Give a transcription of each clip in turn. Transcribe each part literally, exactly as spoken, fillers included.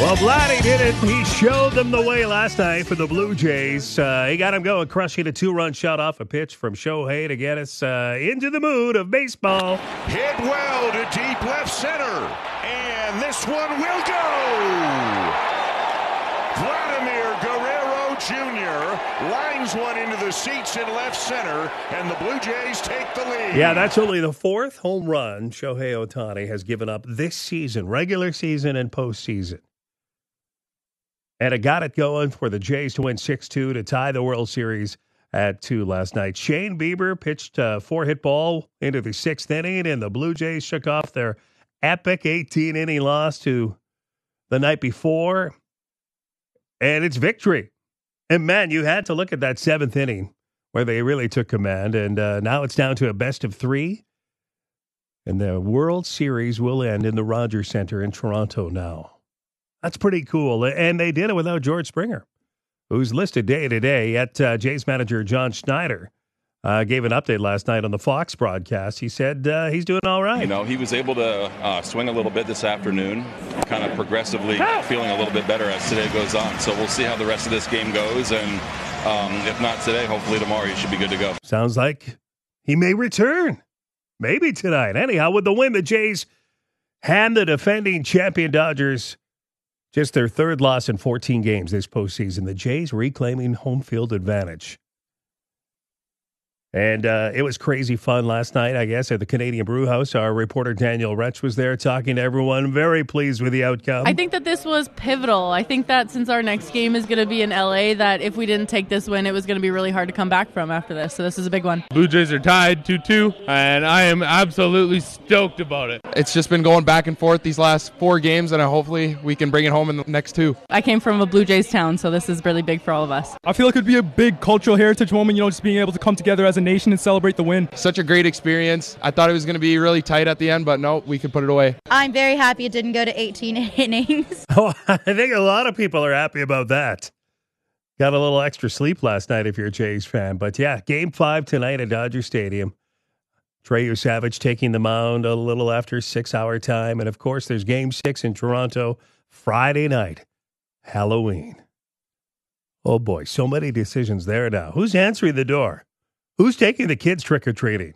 Well, Vladdy did it. He showed them the way last night for the Blue Jays. Uh, he got them going, crushing a two-run shot off a pitch from Shohei to get us uh, into the mood of baseball. Hit well to deep left center. And this one will go. Vladimir Guerrero Junior lines one into the seats in left center, and the Blue Jays take the lead. Yeah, that's only the fourth home run Shohei Ohtani has given up this season, regular season and postseason. And it got it going for the Jays to win six two to tie the World Series at two last night. Shane Bieber pitched a four-hit ball into the sixth inning, and the Blue Jays shook off their epic eighteen-inning loss to the night before. And it's victory. And, man, you had to look at that seventh inning where they really took command. And uh, now it's down to a best of three. And the World Series will end in the Rogers Centre in Toronto now. That's pretty cool. And they did it without George Springer, who's listed day-to-day. Yet uh, Jays manager John Schneider uh, gave an update last night on the Fox broadcast. He said uh, he's doing all right. You know, he was able to uh, swing a little bit this afternoon, kind of progressively feeling a little bit better as today goes on. So we'll see how the rest of this game goes. And um, if not today, hopefully tomorrow he should be good to go. Sounds like he may return. Maybe tonight. Anyhow, with the win, the Jays hand the defending champion Dodgers just their third loss in fourteen games this postseason. The Jays reclaiming home field advantage. And uh, it was crazy fun last night, I guess, at the Canadian Brew House. Our reporter Daniel Retsch was there talking to everyone. Very pleased with the outcome. I think that this was pivotal. I think that since our next game is going to be in L A, that if we didn't take this win, it was going to be really hard to come back from after this. So this is a big one. Blue Jays are tied two two, and I am absolutely stoked about it. It's just been going back and forth these last four games, and hopefully we can bring it home in the next two. I came from a Blue Jays town, so this is really big for all of us. I feel like it would be a big cultural heritage moment, you know, just being able to come together as a nation and celebrate the win. Such a great experience. I thought it was going to be really tight at the end, but no, we could put it away. I'm very happy it didn't go to eighteen innings. Oh, I think a lot of people are happy about that. Got a little extra sleep last night if you're a Jays fan. But yeah, game five tonight at Dodger Stadium. Treyu Savage taking the mound a little after six-hour time. And, of course, there's game six in Toronto Friday night, Halloween. Oh, boy, so many decisions there now. Who's answering the door? Who's taking the kids trick-or-treating?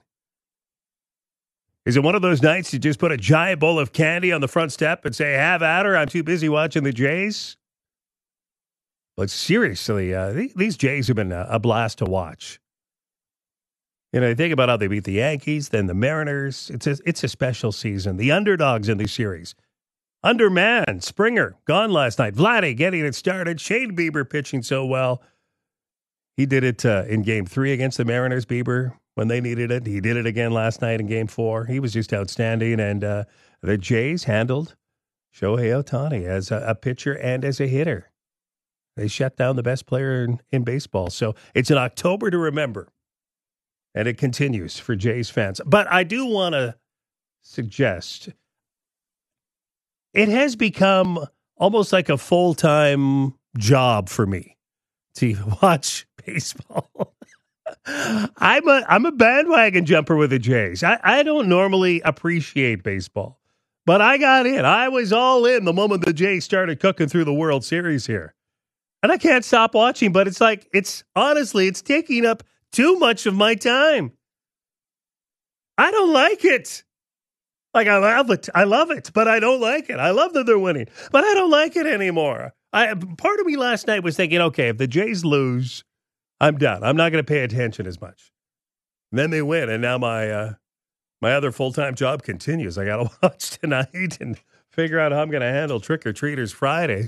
Is it one of those nights you just put a giant bowl of candy on the front step and say, have at her, I'm too busy watching the Jays? But seriously, uh, th- these Jays have been a, a blast to watch. You know, you think about how they beat the Yankees, then the Mariners. It's a, it's a special season. The underdogs in the series. Underman, Springer, gone last night. Vladdy getting it started. Shane Bieber pitching so well. He did it uh, in game three against the Mariners, Bieber, when they needed it. He did it again last night in game four. He was just outstanding. And uh, the Jays handled Shohei Ohtani as a, a pitcher and as a hitter. They shut down the best player in, in baseball. So it's an October to remember. And it continues for Jays fans. But I do want to suggest it has become almost like a full-time job for me to watch baseball. I'm a I'm a bandwagon jumper with the Jays. I, I don't normally appreciate baseball, but I got in. I was all in the moment the Jays started cooking through the World Series here. And I can't stop watching, but it's like, it's honestly, it's taking up too much of my time. I don't like it. Like, I love it. I love it, but I don't like it. I love that they're winning, but I don't like it anymore. I, part of me last night was thinking, okay, if the Jays lose, I'm done. I'm not going to pay attention as much. And then they win, and now my uh, my other full-time job continues. I got to watch tonight and figure out how I'm going to handle Trick-or-Treaters Friday.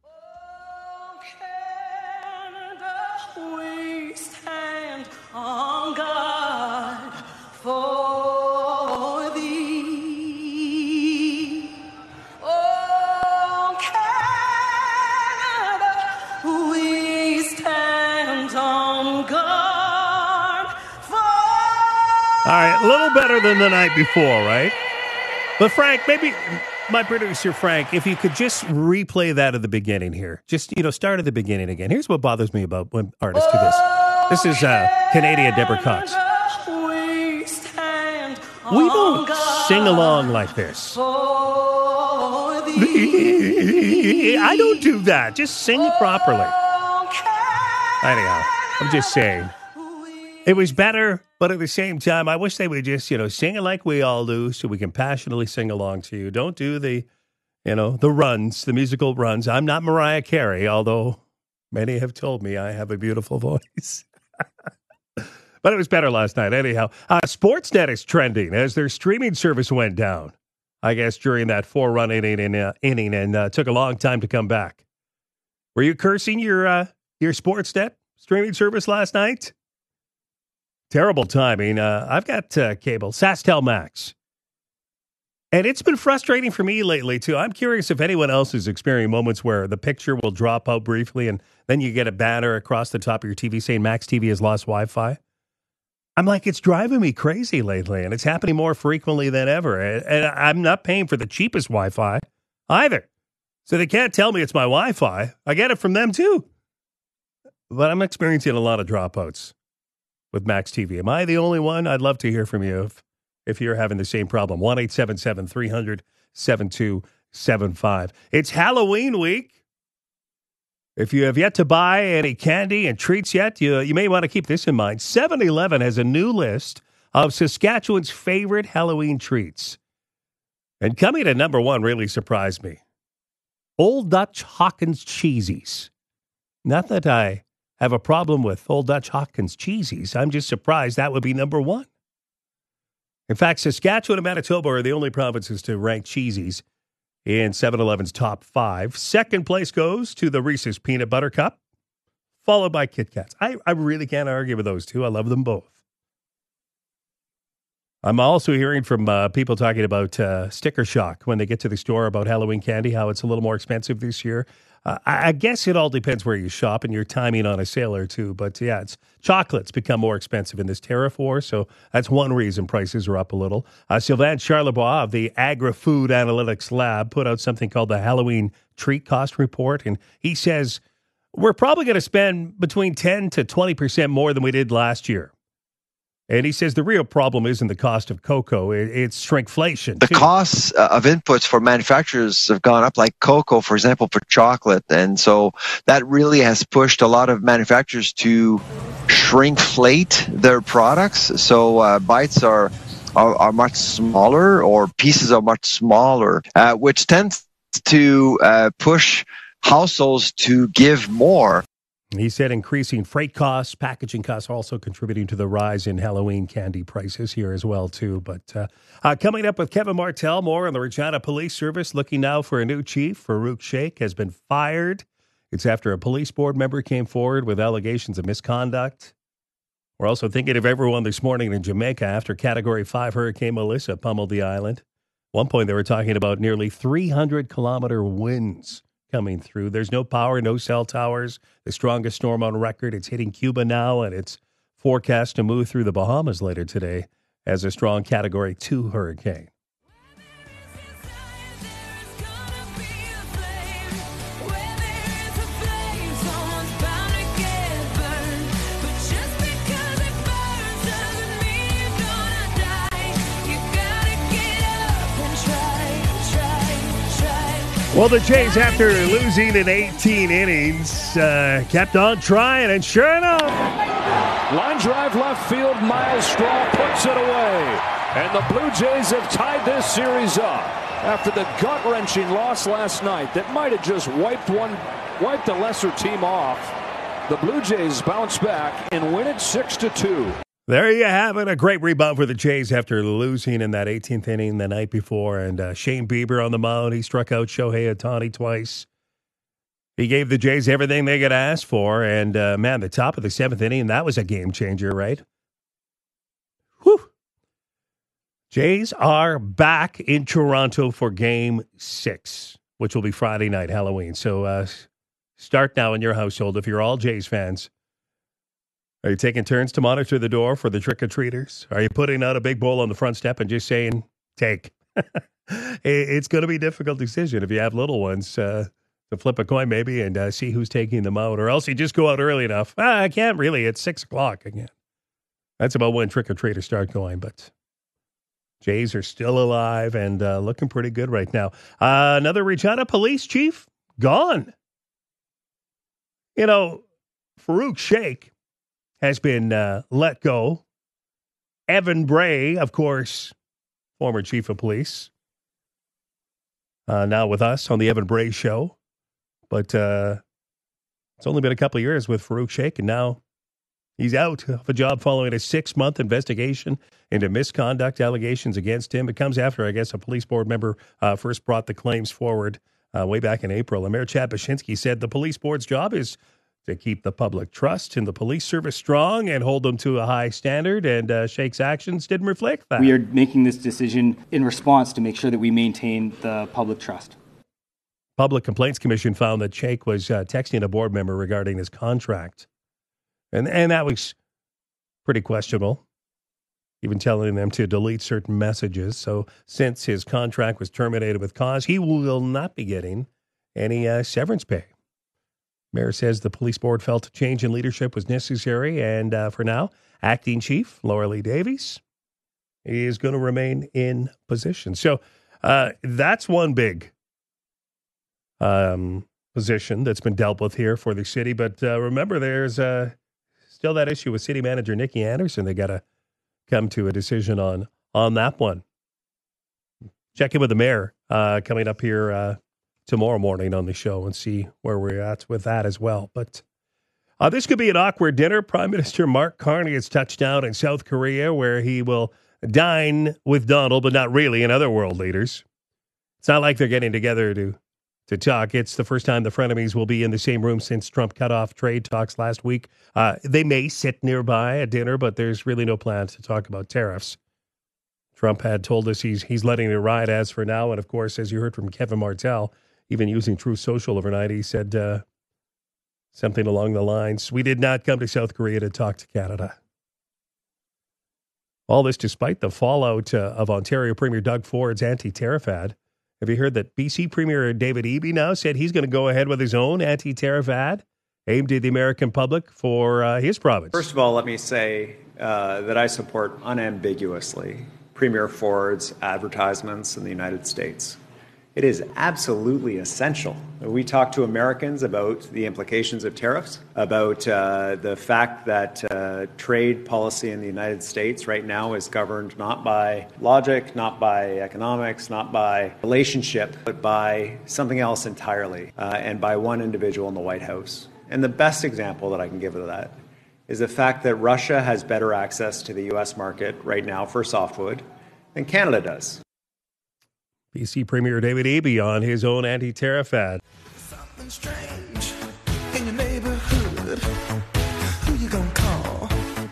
All right, a little better than the night before, right? But Frank, maybe my producer, Frank, if you could just replay that at the beginning here. Just, you know, start at the beginning again. Here's what bothers me about when artists do this. This is uh, Canadian Deborah Cox. We don't sing along like this. I don't do that. Just sing it properly. Anyhow, I'm just saying. It was better, but at the same time, I wish they would just, you know, sing it like we all do so we can passionately sing along to you. Don't do the, you know, the runs, the musical runs. I'm not Mariah Carey, although many have told me I have a beautiful voice. But it was better last night. Anyhow, uh, Sportsnet is trending as their streaming service went down, I guess, during that four-run inning, in, uh, inning and uh, took a long time to come back. Were you cursing your uh, your Sportsnet streaming service last night? Terrible timing. Uh, I've got uh, cable, SaskTel Max. And it's been frustrating for me lately, too. I'm curious if anyone else is experiencing moments where the picture will drop out briefly and then you get a banner across the top of your T V saying Max T V has lost Wi-Fi. I'm like, it's driving me crazy lately, and it's happening more frequently than ever. And I'm not paying for the cheapest Wi-Fi either. So they can't tell me it's my Wi-Fi. I get it from them, too. But I'm experiencing a lot of dropouts with Max T V. Am I the only one? I'd love to hear from you if, if you're having the same problem. one eight seven seven, three hundred, seven two seven five. It's Halloween week. If you have yet to buy any candy and treats yet, you, you may want to keep this in mind. seven eleven has a new list of Saskatchewan's favorite Halloween treats. And coming at number one really surprised me. Old Dutch Hawkins Cheesies. Not that I have a problem with Old Dutch Hawkins Cheesies. I'm just surprised that would be number one. In fact, Saskatchewan and Manitoba are the only provinces to rank cheesies in seven eleven's top five. Second place goes to the Reese's Peanut Butter Cup, followed by Kit Kats. I, I really can't argue with those two. I love them both. I'm also hearing from uh, people talking about uh, sticker shock when they get to the store about Halloween candy, how it's a little more expensive this year. Uh, I, I guess it all depends where you shop and your timing on a sale or two. But yeah, it's chocolates become more expensive in this tariff war. So that's one reason prices are up a little. Uh, Sylvain Charlebois of the Agri-Food Analytics Lab put out something called the Halloween Treat Cost Report. And he says we're probably going to spend between ten to twenty percent more than we did last year. And he says the real problem isn't the cost of cocoa, it's shrinkflation. The too. costs of inputs for manufacturers have gone up, like cocoa, for example, for chocolate. And so that really has pushed a lot of manufacturers to shrinkflate their products. So uh, bites are, are, are much smaller, or pieces are much smaller, uh, which tends to uh, push households to give more. He said increasing freight costs, packaging costs also contributing to the rise in Halloween candy prices here as well, too. But uh, uh, coming up with Kevin Martel, more on the Regina Police Service, looking now for a new chief. Farouk Sheikh has been fired. It's after a police board member came forward with allegations of misconduct. We're also thinking of everyone this morning in Jamaica after Category five Hurricane Melissa pummeled the island. At one point, they were talking about nearly three hundred kilometer winds coming through. There's no power, no cell towers. The strongest storm on record. It's hitting Cuba now, and it's forecast to move through the Bahamas later today as a strong Category two hurricane. Well, the Jays, after losing in eighteen innings, uh, kept on trying, and sure enough. Line drive left field, Miles Straw puts it away. And the Blue Jays have tied this series up after the gut-wrenching loss last night that might have just wiped one, wiped the lesser team off. The Blue Jays bounce back and win it six to two. There you have it. A great rebound for the Jays after losing in that eighteenth inning the night before. And uh, Shane Bieber on the mound. He struck out Shohei Ohtani twice. He gave the Jays everything they could ask for. And, uh, man, the top of the seventh inning, that was a game changer, right? Whew. Jays are back in Toronto for game six, which will be Friday night, Halloween. So uh, start now in your household if you're all Jays fans. Are you taking turns to monitor the door for the trick-or-treaters? Are you putting out a big bowl on the front step and just saying, take? It's going to be a difficult decision if you have little ones uh, to flip a coin maybe and uh, see who's taking them out. Or else you just go out early enough. Ah, I can't really. It's six o'clock again. That's about when trick-or-treaters start going. But Jays are still alive and uh, looking pretty good right now. Uh, another Regina police chief gone. You know, Farouk Sheikh has been uh, let go. Evan Bray, of course, former chief of police, uh, now with us on the Evan Bray Show. But uh, it's only been a couple of years with Farouk Sheikh, and now he's out of a job following a six-month investigation into misconduct allegations against him. It comes after, I guess, a police board member uh, first brought the claims forward uh, way back in April. And Mayor Chad Bashinsky said the police board's job is to keep the public trust in the police service strong and hold them to a high standard, and uh, Sheikh's actions didn't reflect that. We are making this decision in response to make sure that we maintain the public trust. Public Complaints Commission found that Sheikh was uh, texting a board member regarding his contract. And and that was pretty questionable, even telling them to delete certain messages. So since his contract was terminated with cause, he will not be getting any uh, severance pay. Mayor says the police board felt a change in leadership was necessary, and uh, for now, acting chief Laura Lee Davies is going to remain in position. So uh, that's one big um, position that's been dealt with here for the city. But uh, remember, there's uh, still that issue with city manager Nikki Anderson. They got to come to a decision on on that one. Check in with the mayor uh, coming up here uh, tomorrow morning on the show and see where we're at with that as well. But uh, this could be an awkward dinner. Prime Minister Mark Carney has touched down in South Korea, where he will dine with Donald, but not really, and other world leaders. It's not like they're getting together to to talk. It's the first time the frenemies will be in the same room since Trump cut off trade talks last week. Uh, they may sit nearby at dinner, but there's really no plan to talk about tariffs. Trump had told us he's he's letting it ride as for now. And of course, as you heard from Kevin Martell, even using Truth Social overnight, he said uh, something along the lines, "We did not come to South Korea to talk to Canada." All this despite the fallout uh, of Ontario Premier Doug Ford's anti-tariff ad. Have you heard that B C Premier David Eby now said he's going to go ahead with his own anti-tariff ad aimed at the American public for uh, his province? First of all, let me say uh, that I support unambiguously Premier Ford's advertisements in the United States. It is absolutely essential that we talk to Americans about the implications of tariffs, about uh, the fact that uh, trade policy in the United States right now is governed not by logic, not by economics, not by relationship, but by something else entirely, uh, and by one individual in the White House. And the best example that I can give of that is the fact that Russia has better access to the U S market right now for softwood than Canada does. B C Premier David Eby on his own anti-tariff ad. Something strange in your neighborhood. Who you gonna call?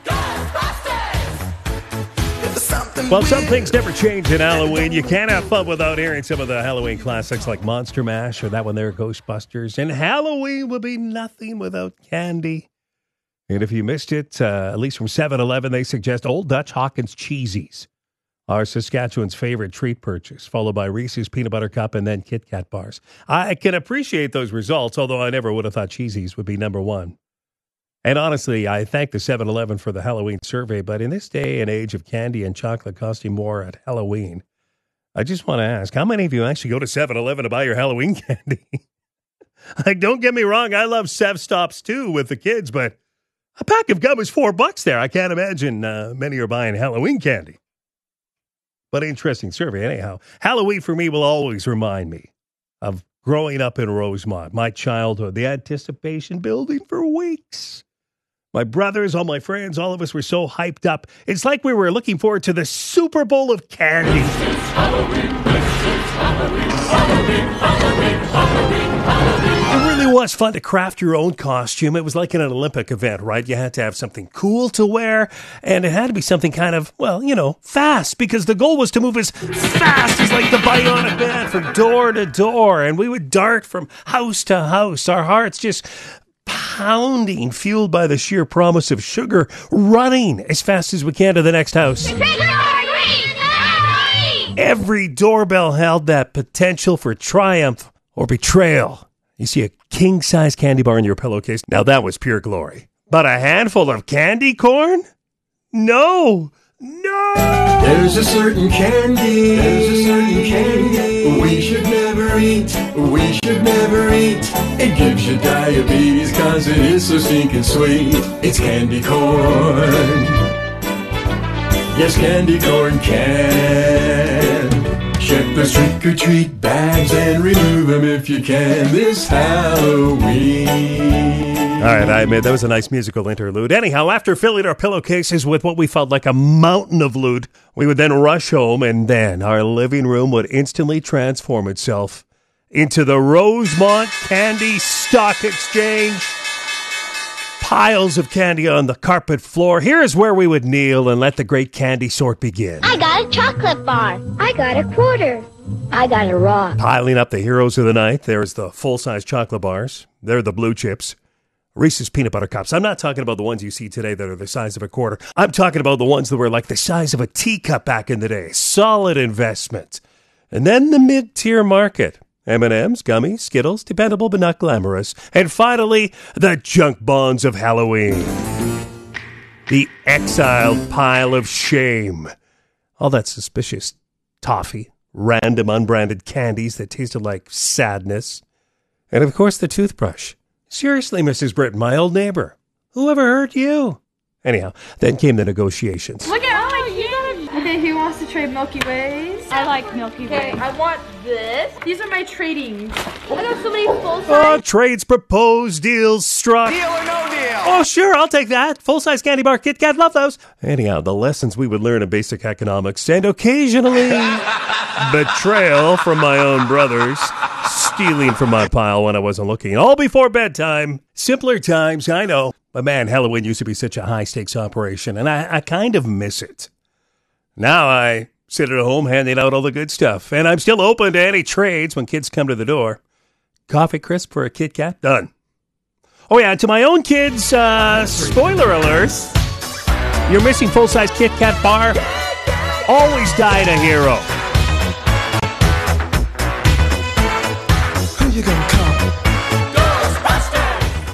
Ghostbusters! Well, some things never change in Halloween. You can't have fun without hearing some of the Halloween classics like Monster Mash or that one there, Ghostbusters. And Halloween will be nothing without candy. And if you missed it, uh, at least from seven eleven, they suggest Old Dutch Hawkins Cheesies are Saskatchewan's favorite treat purchase, followed by Reese's Peanut Butter Cup and then Kit Kat bars. I can appreciate those results, although I never would have thought Cheesies would be number one. And honestly, I thank the seven eleven for the Halloween survey, but in this day and age of candy and chocolate costing more at Halloween, I just want to ask, how many of you actually go to seven eleven to buy your Halloween candy? Like, don't get me wrong, I love Sev Stops too with the kids, but a pack of gum is four bucks there. I can't imagine uh, many are buying Halloween candy. But interesting survey anyhow. Halloween for me will always remind me of growing up in Rosemont, my childhood, the anticipation building for weeks. My brothers, all my friends, all of us were so hyped up. It's like we were looking forward to the Super Bowl of candy. This is Halloween, this is Halloween, Halloween, Halloween, Halloween, Halloween. It really was fun to craft your own costume. It was like an Olympic event, right? You had to have something cool to wear, and it had to be something kind of, well, you know, fast, because the goal was to move as fast as like the Bionic Man from door to door, and we would dart from house to house, our hearts just pounding, fueled by the sheer promise of sugar, running as fast as we can to the next house. Every doorbell held that potential for triumph or betrayal. You see a king-size candy bar in your pillowcase. Now that was pure glory. But a handful of candy corn? No, No! There's a certain candy, there's a certain candy we should never eat, we should never eat. It gives you diabetes cause it is so stinking sweet. It's candy corn. Yes, candy corn can. Check those trick-or-treat bags and remove them if you can this Halloween. All right, I admit that was a nice musical interlude. Anyhow, after filling our pillowcases with what we felt like a mountain of loot, we would then rush home, and then our living room would instantly transform itself into the Rosemont Candy Stock Exchange. Piles of candy on the carpet floor. Here is where we would kneel and let the great candy sort begin. I got a chocolate bar. I got a quarter. I got a rock. Piling up the heroes of the night. There's the full-size chocolate bars. They're the blue chips. Reese's Peanut Butter Cups. I'm not talking about the ones you see today that are the size of a quarter. I'm talking about the ones that were like the size of a teacup back in the day. Solid investment. And then the mid-tier market. M and M's, gummies, Skittles, dependable but not glamorous. And finally, the junk bonds of Halloween. The exiled pile of shame. All that suspicious toffee, random unbranded candies that tasted like sadness. And of course, the toothbrush. Seriously, Missus Britton, my old neighbor. Who ever hurt you? Anyhow, then came the negotiations. Look at, oh, yeah. Okay, who wants to trade Milky Ways? I like Milky Way. Okay, I want this. These are my tradings. I got so many full size. Oh, trades proposed, deals struck. Deal or no deal? Oh, sure, I'll take that. Full-size candy bar, Kit Kat, love those. Anyhow, the lessons we would learn in basic economics and occasionally betrayal from my own brothers, stealing from my pile when I wasn't looking, all before bedtime. Simpler times, I know. But man, Halloween used to be such a high-stakes operation, and I, I kind of miss it. Now I sit at home handing out all the good stuff, and I'm still open to any trades when kids come to the door. Coffee crisp for a Kit Kat? Done. Oh yeah, to my own kids, uh, spoiler alert, your missing full-size Kit Kat bar always died a hero. Who you gonna call?